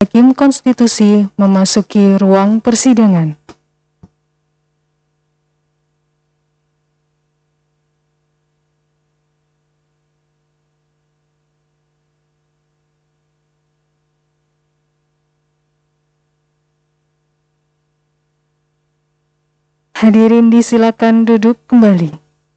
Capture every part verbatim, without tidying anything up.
Hakim Konstitusi memasuki ruang persidangan. Hadirin disilakan duduk kembali.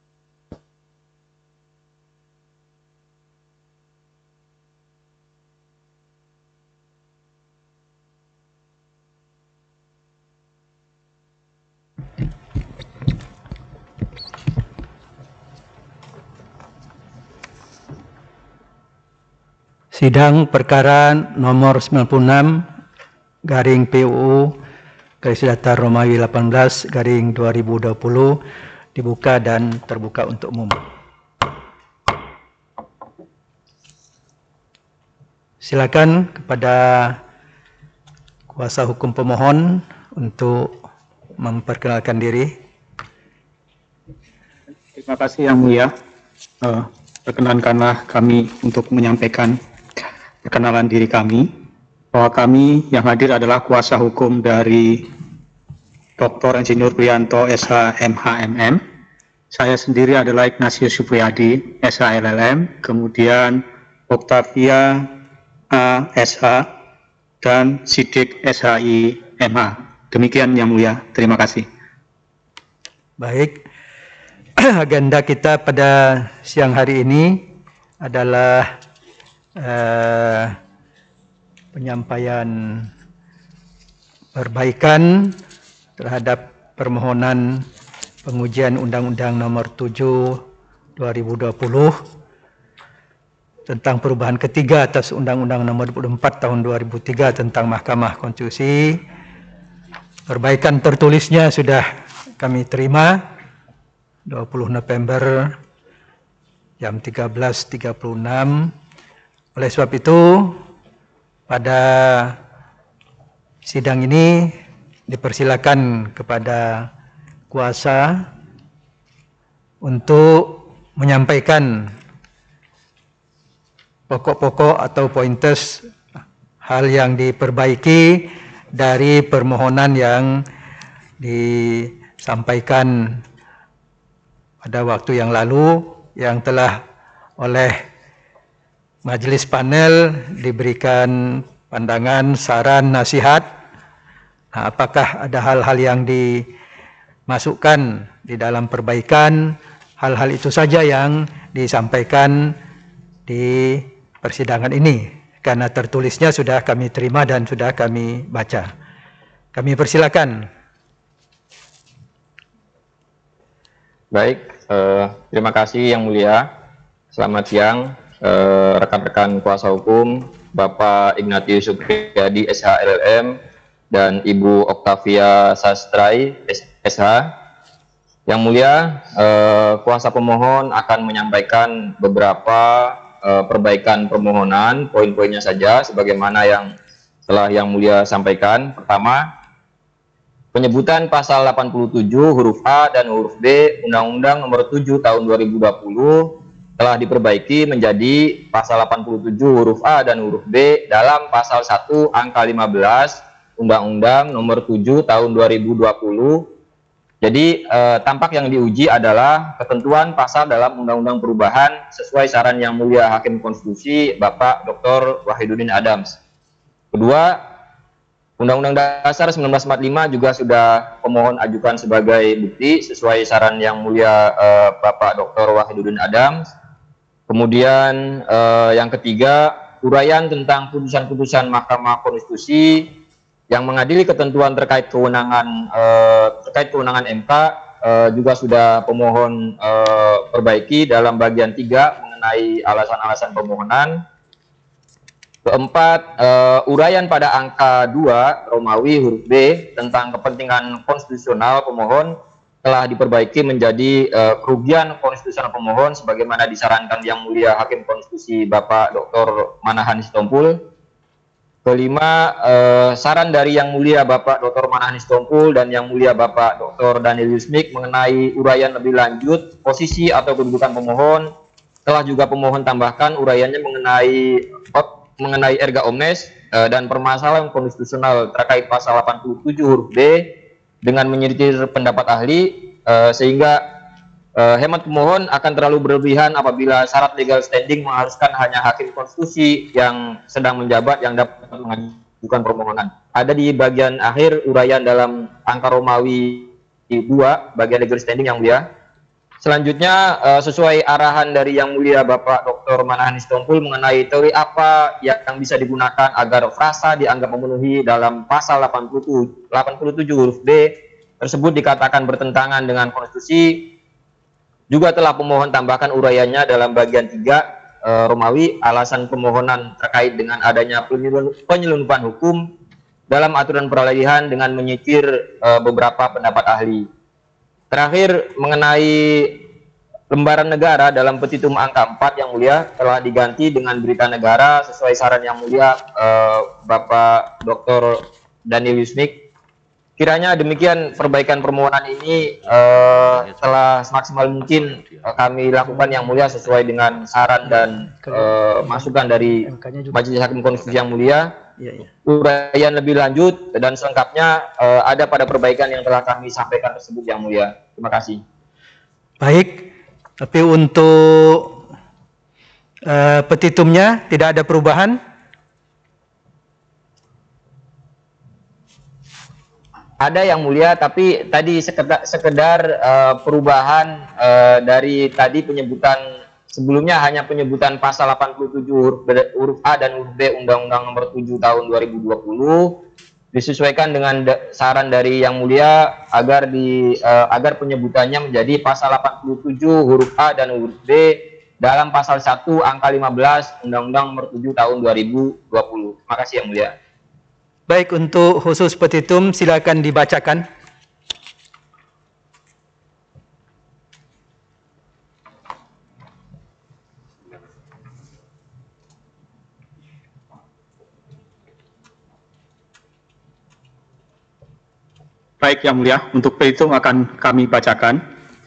Sidang perkara nomor sembilan puluh enam garing P U U garis datar Romawi delapan belas garing dua ribu dua puluh dibuka dan terbuka untuk umum. Silakan kepada kuasa hukum pemohon untuk memperkenalkan diri. Terima kasih Yang Mulia. Uh, perkenankanlah kami untuk menyampaikan perkenalan diri kami, bahwa kami yang hadir adalah kuasa hukum dari Doktor Insinyur Priyanto S H M H M M. Saya sendiri adalah Ignatius Supriyadi S H L L M, kemudian Octavia A S H dan Sidik S H I M H. Demikian Yang Mulia, terima kasih. Baik, agenda kita pada siang hari ini adalah eh, penyampaian perbaikan terhadap permohonan pengujian Undang-Undang Nomor tujuh dua ribu dua puluh tentang perubahan ketiga atas Undang-Undang Nomor dua puluh empat Tahun dua ribu tiga tentang Mahkamah Konstitusi. Perbaikan tertulisnya sudah kami terima dua puluh November jam tiga belas tiga puluh enam. Oleh sebab itu, pada sidang ini dipersilakan kepada kuasa untuk menyampaikan pokok-pokok atau pointers hal yang diperbaiki dari permohonan yang disampaikan pada waktu yang lalu yang telah oleh majelis panel diberikan pandangan, saran, nasihat. Nah, apakah ada hal-hal yang dimasukkan di dalam perbaikan? Hal-hal itu saja yang disampaikan di persidangan ini, karena tertulisnya sudah kami terima dan sudah kami baca. Kami persilakan. Baik, eh, terima kasih Yang Mulia. Selamat siang rekan-rekan eh, kuasa hukum, Bapak Ignatius Supriyadi S H L L M dan Ibu Octavia Sastrai S H. Yang Mulia, eh, kuasa pemohon akan menyampaikan beberapa eh, perbaikan permohonan, poin-poinnya saja sebagaimana yang telah Yang Mulia sampaikan. Pertama, penyebutan pasal delapan puluh tujuh huruf A dan huruf B Undang-Undang Nomor tujuh Tahun dua ribu dua puluh telah diperbaiki menjadi pasal delapan puluh tujuh huruf A dan huruf B dalam pasal satu angka lima belas Undang-Undang Nomor tujuh Tahun dua ribu dua puluh. Jadi eh, tampak yang diuji adalah ketentuan pasal dalam Undang-Undang Perubahan sesuai saran Yang Mulia Hakim Konstitusi Bapak Doktor Wahidudin Adams. Kedua, Undang-Undang Dasar seribu sembilan ratus empat puluh lima juga sudah pemohon ajukan sebagai bukti sesuai saran Yang Mulia eh, Bapak Doktor Wahidudin Adams. Kemudian eh, yang ketiga, uraian tentang putusan-putusan Mahkamah Konstitusi yang mengadili ketentuan terkait kewenangan eh, terkait kewenangan M K eh, juga sudah pemohon eh, perbaiki dalam bagian tiga mengenai alasan-alasan permohonan. Keempat, uh, uraian pada angka dua Romawi huruf B tentang kepentingan konstitusional pemohon telah diperbaiki menjadi uh, kerugian konstitusional pemohon sebagaimana disarankan Yang Mulia Hakim Konstitusi Bapak Doktor Manahan Sitompul. Kelima, uh, saran dari Yang Mulia Bapak Doktor Manahan Sitompul dan Yang Mulia Bapak Doktor Daniel Yusmik mengenai uraian lebih lanjut posisi atau kedudukan pemohon telah juga pemohon tambahkan uraiannya mengenai mengenai erga omnes uh, dan permasalahan konstitusional terkait pasal delapan puluh tujuh huruf B dengan menyitir pendapat ahli, uh, sehingga uh, hemat pemohon akan terlalu berlebihan apabila syarat legal standing mengharuskan hanya hakim konstitusi yang sedang menjabat yang dapat mengajukan permohonan. Ada di bagian akhir uraian dalam angka Romawi dua bagian legal standing yang mulia. Selanjutnya, uh, sesuai arahan dari Yang Mulia Bapak Doktor Manahan Istompul mengenai teori apa yang bisa digunakan agar frasa dianggap memenuhi dalam pasal delapan puluh tujuh huruf B tersebut dikatakan bertentangan dengan konstitusi, juga telah pemohon tambahkan uraiannya dalam bagian tiga uh, Romawi alasan pemohonan terkait dengan adanya penyelundupan hukum dalam aturan peralihan dengan menyitir uh, beberapa pendapat ahli. Terakhir, mengenai lembaran negara dalam petitum angka empat yang mulia telah diganti dengan berita negara sesuai saran yang mulia eh, Bapak Doktor Daniel Yusmik. Kiranya demikian perbaikan permohonan ini eh, telah semaksimal mungkin eh, kami lakukan yang mulia sesuai dengan saran dan eh, masukan dari Majelis Hakim Konstitusi yang mulia. Uraian lebih lanjut dan selengkapnya uh, ada pada perbaikan yang telah kami sampaikan tersebut yang mulia. Terima kasih. Baik, tapi untuk uh, petitumnya tidak ada perubahan. Ada yang mulia, tapi tadi sekedar, sekedar uh, perubahan uh, dari tadi penyebutan. Sebelumnya hanya penyebutan pasal delapan puluh tujuh huruf, huruf A dan huruf B Undang-Undang Nomor tujuh Tahun dua ribu dua puluh disesuaikan dengan da saran dari Yang Mulia agar di uh, agar penyebutannya menjadi pasal delapan puluh tujuh huruf A dan huruf B dalam pasal satu angka lima belas Undang-Undang Nomor tujuh Tahun dua ribu dua puluh. Terima kasih Yang Mulia. Baik, untuk khusus petitum silakan dibacakan. Baik Yang Mulia, untuk petitum akan kami bacakan.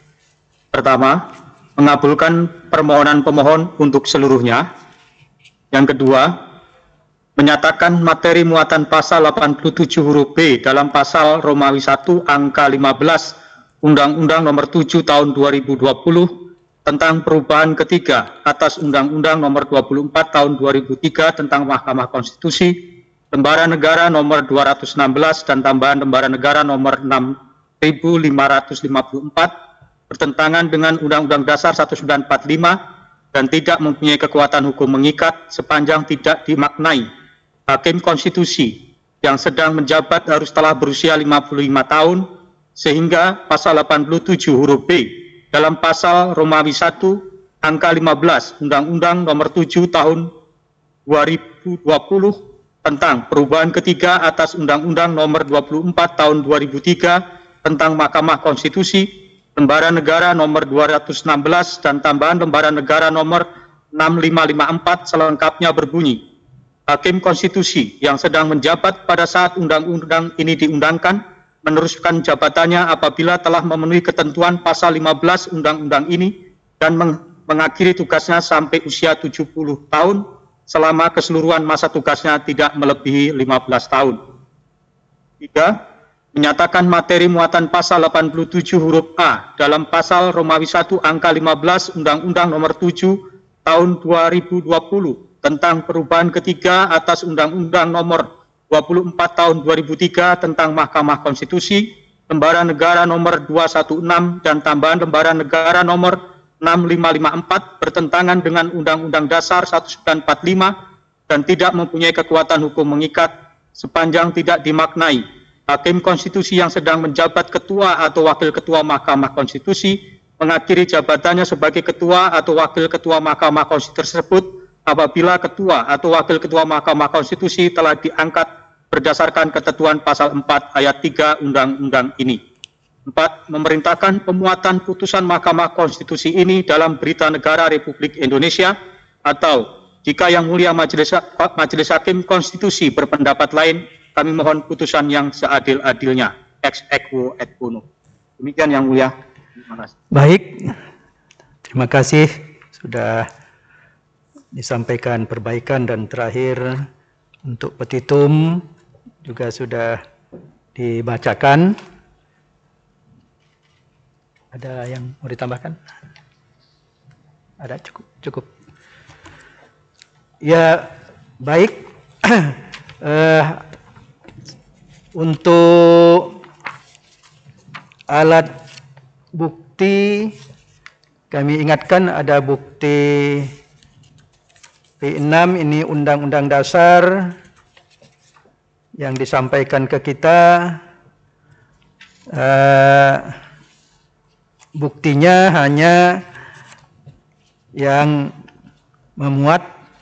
Pertama, mengabulkan permohonan pemohon untuk seluruhnya. Yang kedua, menyatakan materi muatan pasal delapan puluh tujuh huruf B dalam pasal Romawi satu angka lima belas Undang-Undang Nomor tujuh Tahun dua ribu dua puluh tentang perubahan ketiga atas Undang-Undang Nomor dua puluh empat Tahun dua ribu tiga tentang Mahkamah Konstitusi, Lembaran Negara Nomor dua ratus enam belas dan tambahan Lembaran Negara Nomor enam ribu lima ratus lima puluh empat bertentangan dengan Undang-Undang Dasar seribu sembilan ratus empat puluh lima dan tidak mempunyai kekuatan hukum mengikat sepanjang tidak dimaknai. Hakim Konstitusi yang sedang menjabat harus telah berusia lima puluh lima tahun, sehingga pasal delapan puluh tujuh huruf B dalam pasal Romawi satu angka lima belas Undang-Undang Nomor tujuh Tahun dua ribu dua puluh tentang perubahan ketiga atas Undang-Undang Nomor dua puluh empat Tahun dua ribu tiga tentang Mahkamah Konstitusi, Lembaran Negara Nomor dua ratus enam belas dan tambahan Lembaran Negara Nomor enam lima lima empat selengkapnya berbunyi, Hakim Konstitusi yang sedang menjabat pada saat undang-undang ini diundangkan meneruskan jabatannya apabila telah memenuhi ketentuan pasal lima belas undang-undang ini dan meng mengakhiri tugasnya sampai usia tujuh puluh tahun selama keseluruhan masa tugasnya tidak melebihi lima belas tahun. Tiga, menyatakan materi muatan pasal delapan puluh tujuh huruf A dalam pasal Romawi satu angka lima belas Undang-Undang Nomor tujuh Tahun dua ribu dua puluh tentang perubahan ketiga atas Undang-Undang Nomor dua puluh empat Tahun dua ribu tiga tentang Mahkamah Konstitusi, Lembaran Negara Nomor dua ratus enam belas dan tambahan Lembaran Negara Nomor enam lima lima empat bertentangan dengan Undang-Undang Dasar seribu sembilan ratus empat puluh lima dan tidak mempunyai kekuatan hukum mengikat sepanjang tidak dimaknai. Hakim Konstitusi yang sedang menjabat ketua atau wakil ketua Mahkamah Konstitusi mengakhiri jabatannya sebagai ketua atau wakil ketua Mahkamah Konstitusi tersebut apabila ketua atau wakil ketua Mahkamah Konstitusi telah diangkat berdasarkan ketentuan pasal empat ayat tiga Undang-Undang ini. Empat, memerintahkan pemuatan putusan Mahkamah Konstitusi ini dalam Berita Negara Republik Indonesia, atau jika Yang Mulia Majelis, Majelis Hakim Konstitusi berpendapat lain, kami mohon putusan yang seadil-adilnya. Ex equo et bono. Demikian Yang Mulia. Terima kasih. Baik, terima kasih sudah disampaikan perbaikan, dan terakhir untuk petitum juga sudah dibacakan. Ada yang mau ditambahkan? Ada, cukup, cukup. Ya, baik. uh, untuk alat bukti, kami ingatkan ada bukti P enam, ini Undang-Undang Dasar yang disampaikan ke kita. Uh, Buktinya hanya yang memuat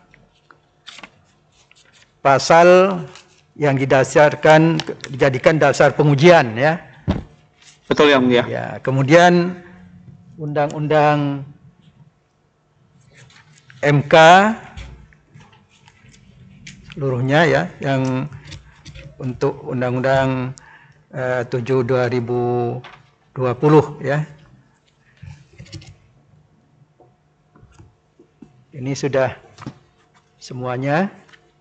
pasal yang didasarkan dijadikan dasar pengujian, ya. Betul Yang Mulia. Ya, kemudian undang-undang M K seluruhnya, ya, yang untuk undang-undang uh, tujuh dua ribu dua puluh, ya. Ini sudah semuanya.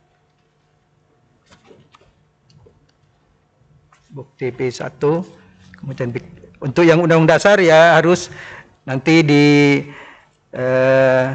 Bukti P satu, kemudian untuk yang undang-undang dasar ya harus nanti di eh,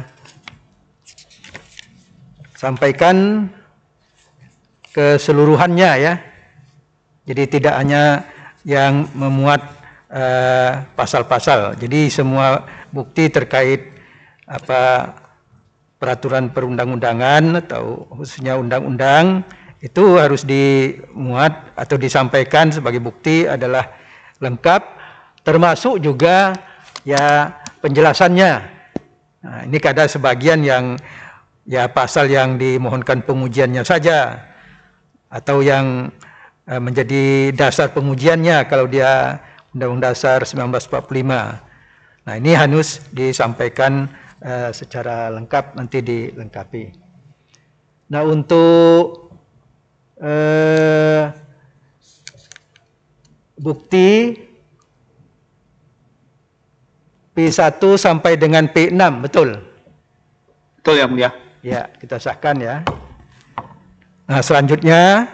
sampaikan keseluruhannya, ya. Jadi tidak hanya yang memuat pasal-pasal. Eh, Jadi semua bukti terkait apa peraturan perundang-undangan atau khususnya undang-undang itu harus dimuat atau disampaikan sebagai bukti adalah lengkap, termasuk juga ya penjelasannya. Nah, ini ada sebagian yang ya pasal yang dimohonkan pengujiannya saja atau yang eh, menjadi dasar pengujiannya kalau dia Undang-Undang Dasar seribu sembilan ratus empat puluh lima. Nah, ini harus disampaikan Uh, secara lengkap, nanti dilengkapi. Nah, untuk uh, bukti P satu sampai dengan P enam, betul? Betul Yang Mulia. Ya, kita sahkan, ya. Nah, selanjutnya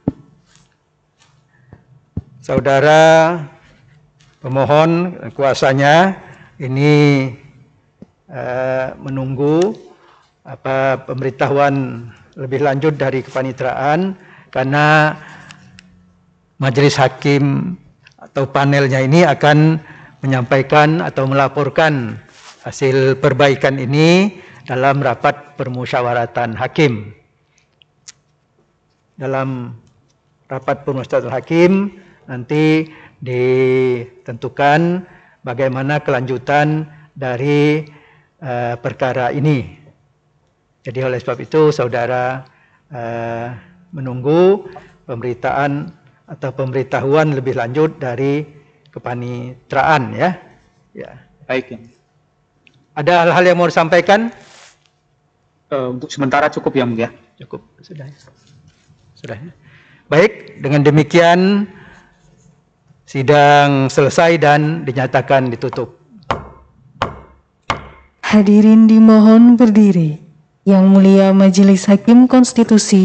saudara pemohon kuasanya ini Uh, menunggu apa pemberitahuan lebih lanjut dari kepanitraan, karena majelis hakim atau panelnya ini akan menyampaikan atau melaporkan hasil perbaikan ini dalam rapat permusyawaratan hakim. Dalam rapat permusyawaratan hakim nanti ditentukan bagaimana kelanjutan dari Uh, perkara ini. Jadi oleh sebab itu saudara uh, menunggu pemberitaan atau pemberitahuan lebih lanjut dari kepanitraan, ya. Ya. Baik. Ada hal-hal yang mau disampaikan? Uh, untuk sementara cukup Yang Mulia. Cukup, sudah. Sudah. Baik, dengan demikian sidang selesai dan dinyatakan ditutup. Hadirin dimohon berdiri. Yang Mulia Majelis Hakim Konstitusi